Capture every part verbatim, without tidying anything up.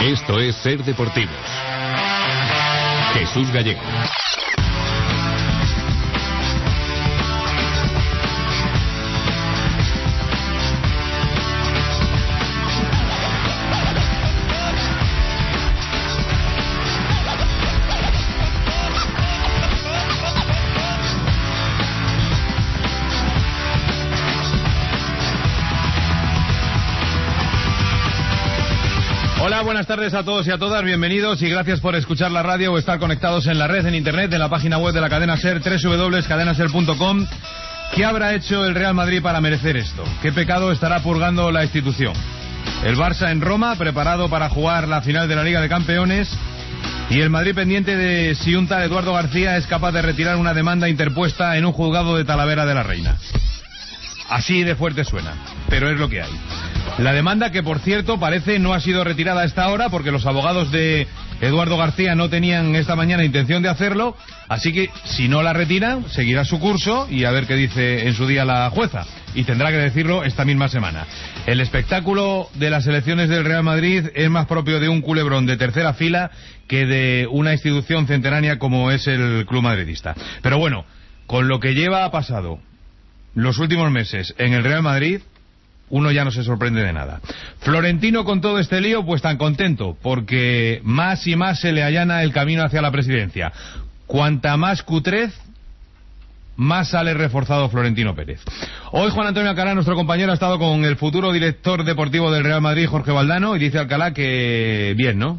Esto es Ser Deportivos. Jesús Gallego. Hola, buenas tardes a todos y a todas, bienvenidos y gracias por escuchar la radio o estar conectados en la red, en internet, en la página web de la cadena SER, doble u doble u doble u punto cadena ser punto com. ¿Qué habrá hecho el Real Madrid para merecer esto? ¿Qué pecado estará purgando la institución? El Barça en Roma, preparado para jugar la final de la Liga de Campeones, y el Madrid pendiente de si un tal Eduardo García es capaz de retirar una demanda interpuesta en un juzgado de Talavera de la Reina. Así de fuerte suena, pero es lo que hay. La demanda, que por cierto parece no ha sido retirada a esta hora porque los abogados de Eduardo García no tenían esta mañana intención de hacerlo, así que si no la retiran, seguirá su curso y a ver qué dice en su día la jueza, y tendrá que decirlo esta misma semana. El espectáculo de las elecciones del Real Madrid es más propio de un culebrón de tercera fila que de una institución centenaria como es el club madridista. Pero bueno, con lo que lleva pasado los últimos meses en el Real Madrid, uno ya no se sorprende de nada. Florentino, con todo este lío, pues tan contento, porque más y más se le allana el camino hacia la presidencia. Cuanta más cutrez, más sale reforzado Florentino Pérez. Hoy Juan Antonio Alcalá, nuestro compañero, ha estado con el futuro director deportivo del Real Madrid, Jorge Valdano, y dice Alcalá que bien, ¿no?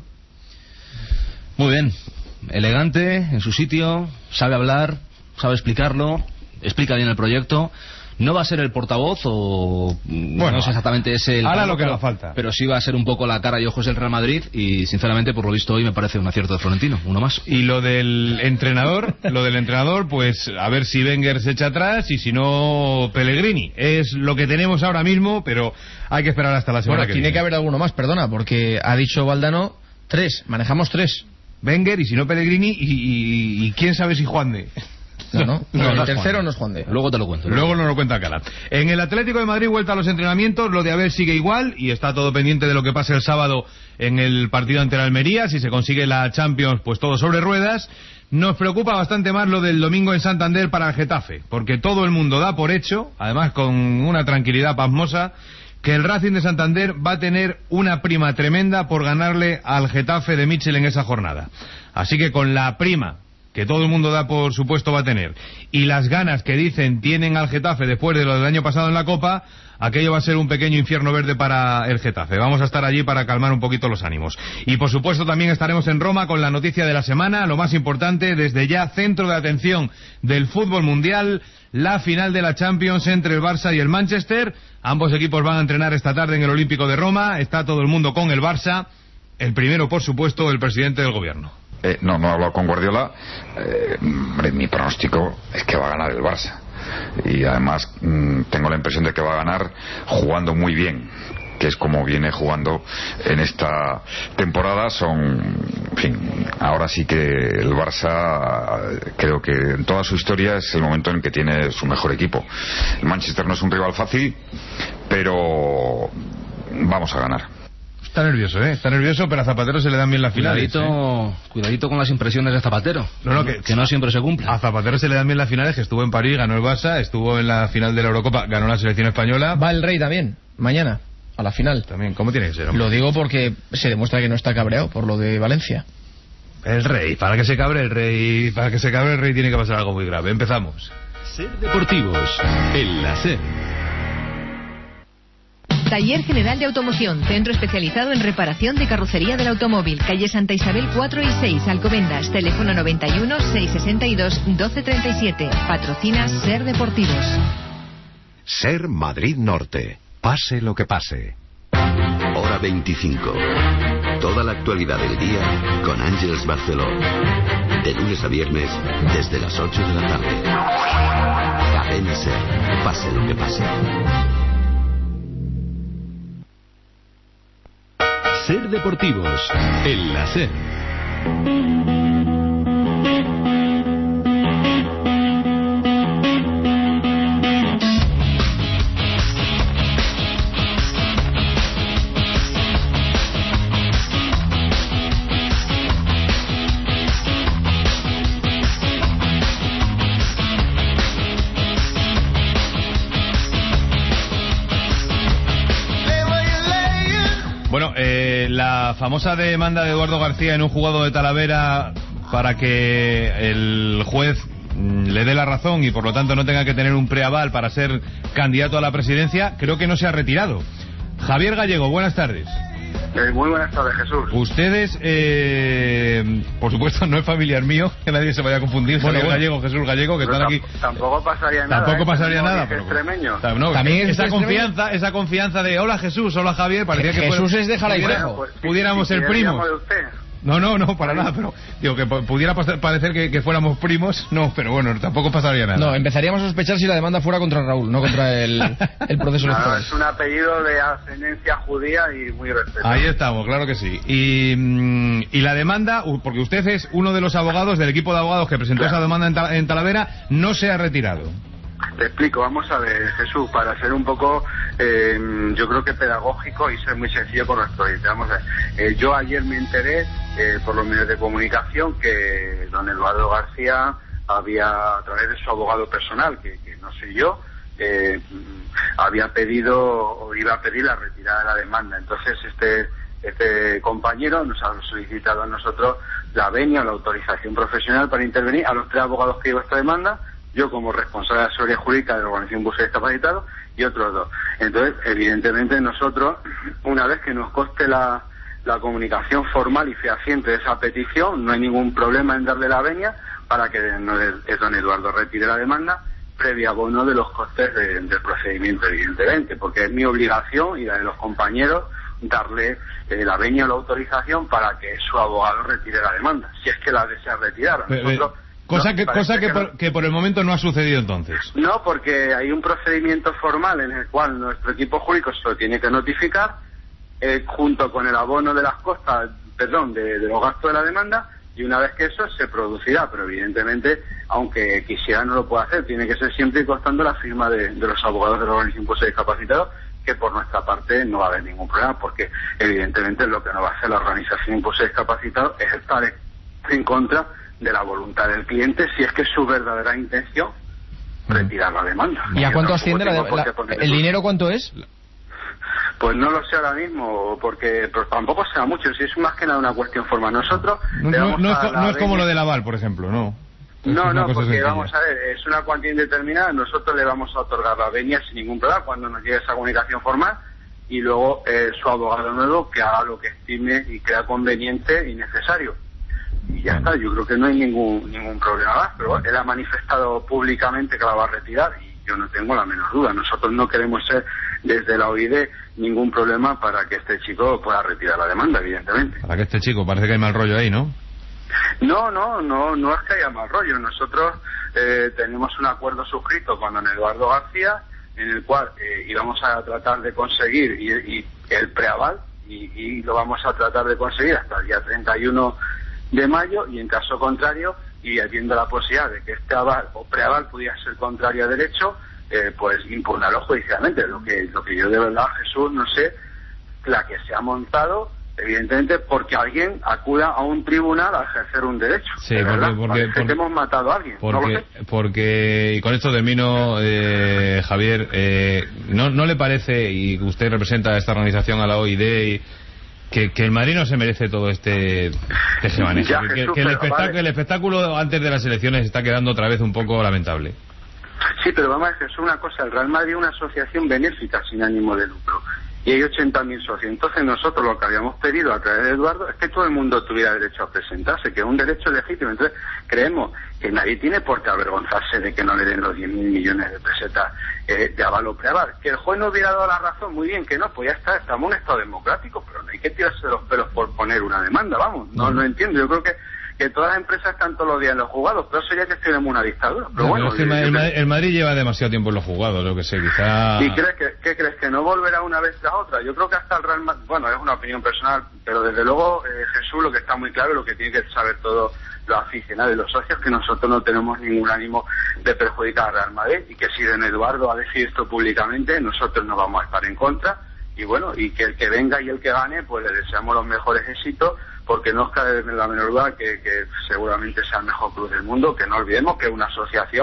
Muy bien, elegante, en su sitio, sabe hablar, sabe explicarlo, explica bien el proyecto. No va a ser el portavoz o bueno, no es exactamente ese el ahora palo, lo que pero, haga falta, pero sí va a ser un poco la cara y ojos del Real Madrid, y sinceramente por lo visto hoy me parece un acierto de Florentino, uno más. Y lo del entrenador, lo del entrenador, pues a ver si Wenger se echa atrás y si no Pellegrini. Es lo que tenemos ahora mismo, pero hay que esperar hasta la semana bueno, que tiene viene. que haber alguno más, perdona, porque ha dicho Valdano tres, manejamos tres. Wenger y si no Pellegrini y, y, y quién sabe si Juan de... No, no, no, no el tercero no es Juan de. Luego te lo cuento. Luego nos lo cuenta Alcalá. En el Atlético de Madrid, vuelta a los entrenamientos, lo de Abel sigue igual y está todo pendiente de lo que pase el sábado en el partido ante la Almería. Si se consigue la Champions, pues todo sobre ruedas. Nos preocupa bastante más lo del domingo en Santander para el Getafe, porque todo el mundo da por hecho, además con una tranquilidad pasmosa, que el Racing de Santander va a tener una prima tremenda por ganarle al Getafe de Mitchell en esa jornada. Así que con la prima que todo el mundo da por supuesto va a tener, y las ganas que dicen tienen al Getafe después de lo del año pasado en la Copa, aquello va a ser un pequeño infierno verde para el Getafe. Vamos a estar allí para calmar un poquito los ánimos. Y por supuesto también estaremos en Roma con la noticia de la semana, lo más importante, desde ya centro de atención del fútbol mundial, la final de la Champions entre el Barça y el Manchester. Ambos equipos van a entrenar esta tarde en el Olímpico de Roma, está todo el mundo con el Barça, el primero por supuesto el presidente del gobierno. Eh, no, no he hablado con Guardiola. Eh, mi pronóstico es que va a ganar el Barça. Y además mmm, tengo la impresión de que va a ganar jugando muy bien, que es como viene jugando en esta temporada. Son, en fin, ahora sí que el Barça, creo que en toda su historia es el momento en que tiene su mejor equipo. El Manchester no es un rival fácil, pero vamos a ganar. Está nervioso, ¿eh? Está nervioso, pero a Zapatero se le dan bien las finales. Cuidadito, ¿eh? Cuidadito con las impresiones de Zapatero, no, no, que, que no siempre se cumplen. A Zapatero se le dan bien las finales, que estuvo en París, ganó el Barça, estuvo en la final de la Eurocopa, ganó la selección española. Va el Rey también, mañana, a la final. También, ¿cómo tiene que ser, hombre? Lo digo porque se demuestra que no está cabreado por lo de Valencia. El Rey, para que se cabre el Rey, para que se cabre el Rey tiene que pasar algo muy grave. Empezamos. Ser Deportivos, en la SER. Taller General de Automoción, centro especializado en reparación de carrocería del automóvil, calle Santa Isabel cuatro y seis, Alcobendas, teléfono noventa y uno, seiscientos sesenta y dos, doce treinta y siete. Patrocina Ser Deportivos. Ser Madrid Norte, pase lo que pase. Hora veinticinco. Toda la actualidad del día con Ángeles Barceló. De lunes a viernes, desde las ocho de la tarde. Cadena Ser, pase lo que pase. Ser Deportivos, en la SER. la famosa demanda de Eduardo García en un juzgado de Talavera para que el juez le dé la razón y por lo tanto no tenga que tener un preaval para ser candidato a la presidencia, creo que no se ha retirado. Javier Gallego, buenas tardes. Eh, muy buenas tardes, Jesús. Ustedes, eh, por supuesto, no es familiar mío, que nadie se vaya a confundir. Bueno, Javier bueno. Gallego, Jesús Gallego, que pero están aquí. Tampoco pasaría nada. Tampoco ¿eh? pasaría no, nada. Pero, extremeño. No, también esa extremeño? confianza, esa confianza de hola Jesús, hola Javier, parecía que Jesús fuera, es de Jaraizajo. pudiera, Pues, pudiéramos si, si ser primos. de usted. No, no, no, para nada, pero digo que pudiera parecer que, que fuéramos primos, no, pero bueno, tampoco pasaría nada. No, empezaríamos a sospechar si la demanda fuera contra Raúl, no contra el, el proceso no, electoral. Es un apellido de ascendencia judía y muy respetado. Ahí estamos, claro que sí. Y, y la demanda, porque usted es uno de los abogados del equipo de abogados que presentó claro. esa demanda en, en Talavera, no se ha retirado. Te explico, vamos a ver, Jesús, para ser un poco, eh, yo creo que pedagógico y ser muy sencillo con nuestro oyente. Vamos a ver, eh, yo ayer me enteré eh, por los medios de comunicación que don Eduardo García había, a través de su abogado personal, que, que no soy yo, eh, había pedido o iba a pedir la retirada de la demanda. Entonces este este compañero nos ha solicitado a nosotros la venia o la autorización profesional para intervenir a los tres abogados que llevan esta demanda, yo como responsable de asesoría jurídica de la organización Buses Discapacitados y otros dos. Entonces, evidentemente nosotros, una vez que nos conste la, la comunicación formal y fehaciente de esa petición, no hay ningún problema en darle la venia para que don Eduardo retire la demanda, previa abono de los costes de, del procedimiento, evidentemente, porque es mi obligación y la de los compañeros darle eh, la venia o la autorización para que su abogado retire la demanda, si es que la desea retirar. Nosotros, Cosa, no, que, cosa que, que, por, no. que por el momento no ha sucedido entonces. No, porque hay un procedimiento formal en el cual nuestro equipo jurídico se lo tiene que notificar eh, junto con el abono de las costas, perdón, de, de los gastos de la demanda, y una vez que eso se producirá, pero evidentemente, aunque quisiera no lo puede hacer, tiene que ser siempre y constando la firma de, de los abogados de la organización Buses Discapacitados, que por nuestra parte no va a haber ningún problema, porque evidentemente lo que no va a hacer la organización Buses Discapacitados es estar en contra de la voluntad del cliente, si es que es su verdadera intención retirar la demanda. ¿Y a cuánto asciende la, de, la el dinero? ¿Cuánto es? Pues no lo sé ahora mismo, porque pero tampoco sea mucho, si es más que nada una cuestión formal. Nosotros no, no, no, es, no es como lo del aval, por ejemplo, no. No, no, porque sencilla. Vamos a ver, es una cuantía indeterminada, nosotros le vamos a otorgar la venia sin ningún problema cuando nos llegue esa comunicación formal, y luego eh, su abogado nuevo que haga lo que estime y crea conveniente y necesario. Y ya está, yo creo que no hay ningún ningún problema más, pero él ha manifestado públicamente que la va a retirar y yo no tengo la menor duda. Nosotros no queremos ser desde la O I D E ningún problema para que este chico pueda retirar la demanda, evidentemente. Para que este chico, parece que hay mal rollo ahí, ¿no? No, no, no, no es que haya mal rollo. Nosotros eh, tenemos un acuerdo suscrito con don Eduardo García en el cual eh, íbamos a tratar de conseguir y, y el preaval y, y lo vamos a tratar de conseguir hasta el día treinta y uno de mayo, y en caso contrario, y habiendo la posibilidad de que este aval o preaval pudiera ser contrario a derecho, eh, pues impugnarlo judicialmente. Lo que, lo que yo de verdad, Jesús, no sé, la que se ha montado, evidentemente, porque alguien acuda a un tribunal a ejercer un derecho. Sí, porque, verdad, porque, porque que hemos matado a alguien. Porque, ¿no lo sé? porque y con esto termino, eh, Javier, eh, ¿no, ¿no le parece, y usted representa a esta organización, a la O I D E, y Que, que el Madrid no se merece todo este tejemaneje? Ya, que, Jesús, que, el pero, espectáculo, vale. el espectáculo antes de las elecciones está quedando otra vez un poco lamentable. Sí, pero vamos a decir, es una cosa, el Real Madrid es una asociación benéfica sin ánimo de lucro y hay ochenta mil socios. Entonces nosotros lo que habíamos pedido a través de Eduardo es que todo el mundo tuviera derecho a presentarse, que es un derecho legítimo. Entonces creemos que nadie tiene por qué avergonzarse de que no le den los diez mil millones de pesetas eh, de aval o preaval. Que el juez no hubiera dado la razón, muy bien, que no, pues ya está, estamos en un estado democrático, pero no hay que tirarse los pelos por poner una demanda, vamos, no, no entiendo. Yo creo que que todas las empresas están todos los días en los juzgados, pero eso ya que tenemos una dictadura. Pero no, bueno, es que el, el, Madrid, el Madrid lleva demasiado tiempo en los juzgados, lo que sé, quizá... ¿Y crees que, qué crees, que no volverá una vez tras otra? Yo creo que hasta el Real Madrid, bueno, es una opinión personal, pero desde luego, eh, Jesús, lo que está muy claro, lo que tiene que saber todos los aficionados y los socios, que nosotros no tenemos ningún ánimo de perjudicar al Real Madrid, y que si don Eduardo ha decidido esto públicamente, nosotros no vamos a estar en contra, y bueno, y que el que venga y el que gane, pues le deseamos los mejores éxitos, porque no os cabe la menor duda que, que seguramente sea el mejor club del mundo, que no olvidemos que es una asociación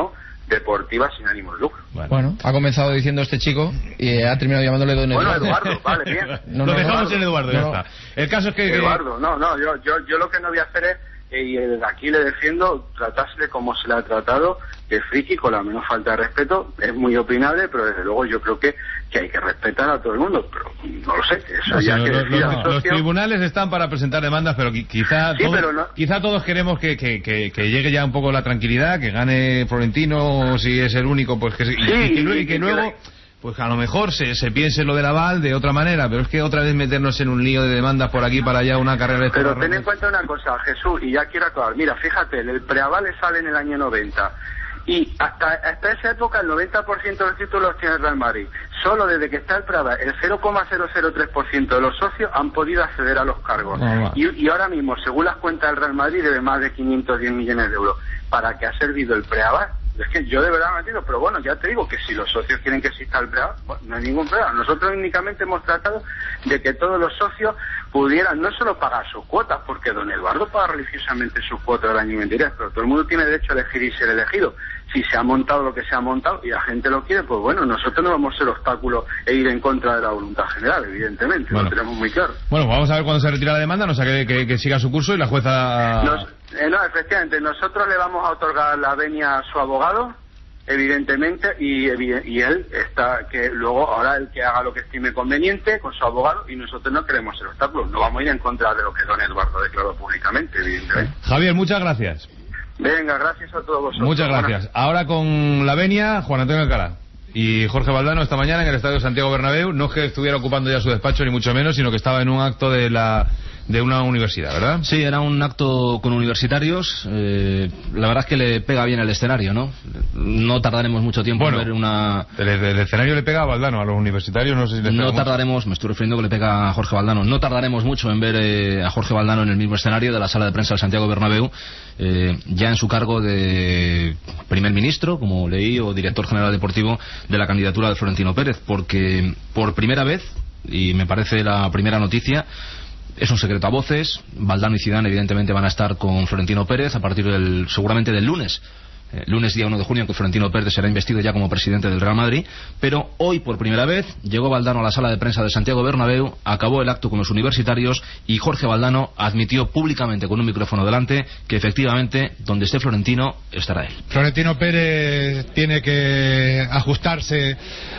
deportiva sin ánimo de lucro. Bueno, bueno, ha comenzado diciendo este chico y ha terminado llamándole don Eduardo. Bueno, Eduardo, vale, bien. No, lo no, dejamos Eduardo. en Eduardo, ya no, está. El caso es que... Eduardo, no, no, yo, yo, yo lo que no voy a hacer es, y desde aquí le defiendo, tratársele como se le ha tratado, de friki, con la menos falta de respeto. Es muy opinable, pero desde luego yo creo que, que hay que respetar a todo el mundo, pero no lo sé, eso no, ya sí, que los, decida los, los tribunales están para presentar demandas, pero quizá, sí, todos, pero no. quizá todos queremos que, que, que, que llegue ya un poco la tranquilidad, que gane Florentino, si es el único, pues que, sí, y, y, y, y que luego... pues a lo mejor se, se piense lo del aval de otra manera, pero es que otra vez meternos en un lío de demandas por aquí para allá, una carrera de... Pero ten en cuenta una cosa, Jesús, y ya quiero acabar. Mira, fíjate, el preaval sale en el año noventa, y hasta, hasta esa época el noventa por ciento de los títulos tiene el Real Madrid. Solo desde que está el preaval, el cero coma cero cero tres por ciento de los socios han podido acceder a los cargos. No, y, y ahora mismo, según las cuentas del Real Madrid, debe más de quinientos diez millones de euros. ¿Para qué ha servido el preaval? Es que yo de verdad me entiendo, pero bueno, ya te digo que si los socios quieren que exista el preaval, bueno, no hay ningún problema. Nosotros únicamente hemos tratado de que todos los socios pudieran no solo pagar sus cuotas, porque don Eduardo paga religiosamente sus cuotas del año veintitrés, pero todo el mundo tiene derecho a elegir y ser elegido. Si se ha montado lo que se ha montado y la gente lo quiere, pues bueno, nosotros no vamos a ser obstáculo e ir en contra de la voluntad general, evidentemente, bueno, lo tenemos muy claro. Bueno, vamos a ver cuándo se retira la demanda, no sé, que, que, que siga su curso y la jueza... Nos, eh, no, efectivamente, nosotros le vamos a otorgar la venia a su abogado, evidentemente, y, y él está, que luego ahora el que haga lo que estime conveniente con su abogado, y nosotros no queremos ser obstáculos, no vamos a ir en contra de lo que don Eduardo declaró públicamente, evidentemente. Javier, muchas gracias. Venga, gracias a todos vosotros. Muchas gracias. Ahora con la venia, Juan Antonio Alcalá y Jorge Valdano esta mañana en el Estadio Santiago Bernabéu. No es que estuviera ocupando ya su despacho, ni mucho menos, sino que estaba en un acto de la de una universidad, ¿verdad? Sí, era un acto con universitarios. Eh, la verdad es que le pega bien el escenario, ¿no? No tardaremos mucho tiempo bueno, en ver una... El, el escenario le pega a Valdano, a los universitarios no sé si les pega No tardaremos, mucho. Me estoy refiriendo que le pega a Jorge Valdano. No tardaremos mucho en ver eh, a Jorge Valdano en el mismo escenario de la sala de prensa del Santiago Bernabéu, eh, ya en su cargo de primer ministro, como leí, o director general deportivo de la candidatura de Florentino Pérez, porque por primera vez, y me parece la primera noticia, es un secreto a voces, Valdano y Zidane evidentemente van a estar con Florentino Pérez a partir del, seguramente del lunes, eh, lunes día uno de junio, que Florentino Pérez será investido ya como presidente del Real Madrid, pero hoy por primera vez llegó Valdano a la sala de prensa de Santiago Bernabéu, acabó el acto con los universitarios y Jorge Valdano admitió públicamente con un micrófono delante que efectivamente donde esté Florentino estará él. Florentino Pérez tiene que ajustarse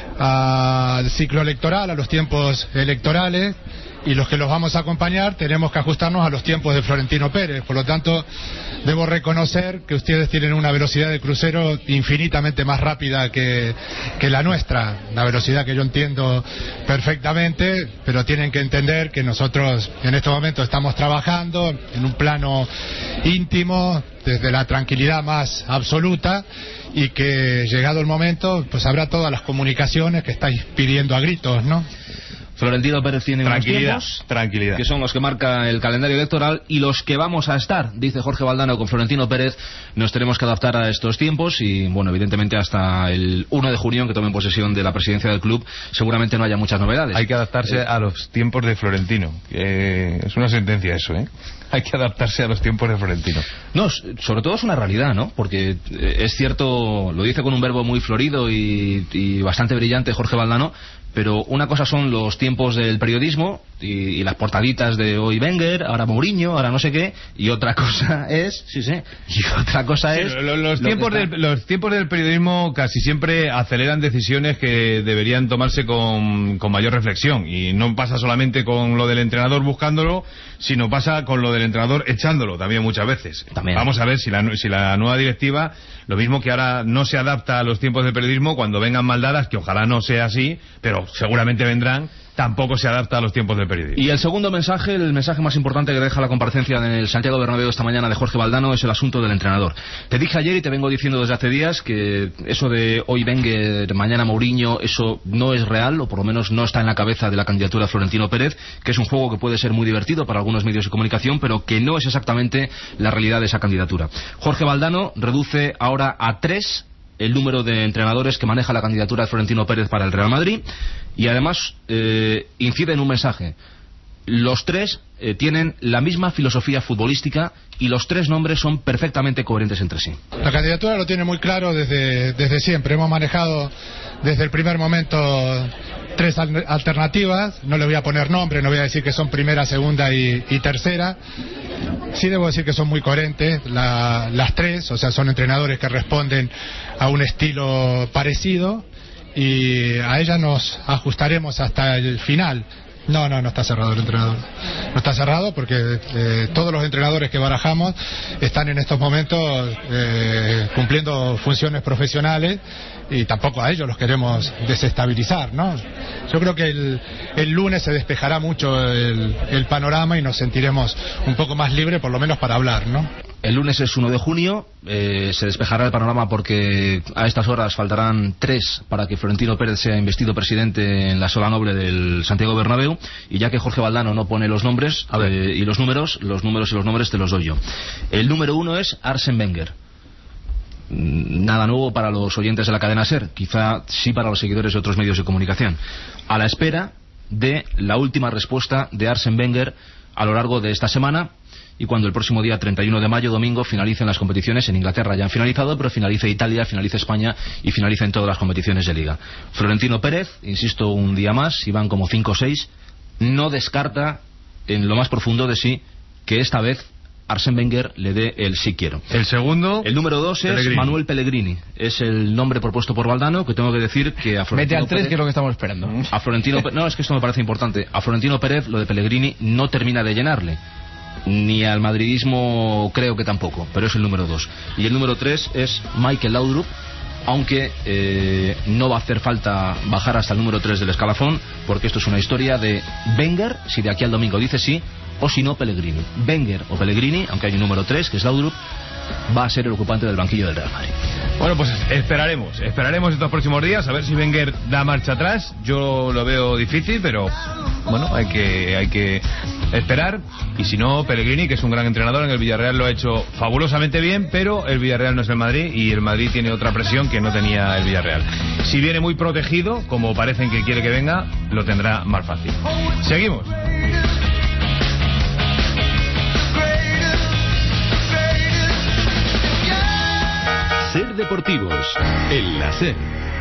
al ciclo electoral, a los tiempos electorales, y los que los vamos a acompañar tenemos que ajustarnos a los tiempos de Florentino Pérez. Por lo tanto, debo reconocer que ustedes tienen una velocidad de crucero infinitamente más rápida que, que la nuestra, una velocidad que yo entiendo perfectamente, pero tienen que entender que nosotros en este momento estamos trabajando en un plano íntimo, desde la tranquilidad más absoluta, y que llegado el momento pues habrá todas las comunicaciones que estáis pidiendo a gritos, ¿no? Florentino Pérez tiene unos tiempos, tranquilidad, que son los que marca el calendario electoral, y los que vamos a estar, dice Jorge Valdano, con Florentino Pérez, nos tenemos que adaptar a estos tiempos y, bueno, evidentemente hasta el uno de junio, que tomen posesión de la presidencia del club, seguramente no haya muchas novedades. Hay que adaptarse eh, a los tiempos de Florentino. Eh, es una sentencia eso, ¿eh? Hay que adaptarse a los tiempos de Florentino. No, sobre todo es una realidad, ¿no? Porque es cierto, lo dice con un verbo muy florido y, y bastante brillante Jorge Valdano, pero una cosa son los tiempos del periodismo y, y las portaditas de hoy Wenger, ahora Mourinho, ahora no sé qué, y otra cosa es, sí, sí, y otra cosa es... Sí, los, los, tiempos del, los tiempos del periodismo casi siempre aceleran decisiones que deberían tomarse con, con mayor reflexión, y no pasa solamente con lo del entrenador buscándolo, sino pasa con lo del entrenador echándolo también muchas veces. También. Vamos a ver si la, si la nueva directiva, lo mismo que ahora no se adapta a los tiempos del periodismo, cuando vengan maldadas, que ojalá no sea así, pero seguramente vendrán, tampoco se adapta a los tiempos del periodismo. Y el segundo mensaje, el mensaje más importante que deja la comparecencia en el Santiago Bernabéu esta mañana de Jorge Valdano, es el asunto del entrenador. Te dije ayer y te vengo diciendo desde hace días que eso de hoy Wenger, mañana Mourinho, eso no es real, o por lo menos no está en la cabeza de la candidatura de Florentino Pérez, que es un juego que puede ser muy divertido para algunos medios de comunicación, pero que no es exactamente la realidad de esa candidatura. Jorge Valdano reduce ahora a tres el número de entrenadores que maneja la candidatura de Florentino Pérez para el Real Madrid, y además eh, incide en un mensaje. los tres eh, tienen la misma filosofía futbolística y los tres nombres son perfectamente coherentes entre sí. La candidatura lo tiene muy claro desde, desde siempre. Hemos manejado desde el primer momento tres al- alternativas. No le voy a poner nombre, no voy a decir que son primera, segunda y, y tercera. Sí debo decir que son muy coherentes la, las tres, o sea, son entrenadores que responden a un estilo parecido y a ellas nos ajustaremos hasta el final. No, no, no está cerrado el entrenador. No está cerrado porque eh, todos los entrenadores que barajamos están en estos momentos eh, cumpliendo funciones profesionales y tampoco a ellos los queremos desestabilizar, ¿no? Yo creo que el, el lunes se despejará mucho el, el panorama y nos sentiremos un poco más libres, por lo menos para hablar, ¿no? El lunes es uno de junio, eh, se despejará el panorama porque a estas horas faltarán tres para que Florentino Pérez sea investido presidente en la Sola Noble del Santiago Bernabéu, y ya que Jorge Valdano no pone los nombres eh, y los números, los números y los nombres te los doy yo. El número uno es Arsène Wenger. Nada nuevo para los oyentes de la cadena SER, quizá sí para los seguidores de otros medios de comunicación, a la espera de la última respuesta de Arsène Wenger a lo largo de esta semana. Y cuando el próximo día treinta y uno de mayo, domingo, finalicen las competiciones en Inglaterra, ya han finalizado, pero finalice Italia, finalice España y finalicen todas las competiciones de Liga. Florentino Pérez, insisto un día más, y van como cinco o seis, no descarta en lo más profundo de sí que esta vez Arsène Wenger le dé el sí quiero. El segundo... El número dos es Pellegrini. Manuel Pellegrini. Es el nombre propuesto por Valdano, que tengo que decir que a Florentino Mete al tres, Pérez, que es lo que estamos esperando. A Florentino Pérez, no, es que esto me parece importante. A Florentino Pérez lo de Pellegrini no termina de llenarle. Ni al madridismo creo que tampoco, pero es el número dos. Y el número tres es Michael Laudrup, aunque eh, no va a hacer falta bajar hasta el número tres del escalafón, porque esto es una historia de Wenger, si de aquí al domingo dice sí, o si no Pellegrini. Wenger o Pellegrini, aunque hay un número tres que es Laudrup, va a ser el ocupante del banquillo del Real Madrid. Bueno, pues esperaremos, esperaremos estos próximos días a ver si Wenger da marcha atrás. Yo lo veo difícil, pero bueno, hay que hay que esperar. Y si no, Pellegrini, que es un gran entrenador, en el Villarreal lo ha hecho fabulosamente bien, pero el Villarreal no es el Madrid y el Madrid tiene otra presión que no tenía el Villarreal. Si viene muy protegido, como parecen que quiere que venga, lo tendrá más fácil. Seguimos. Ser Deportivos, en la SER.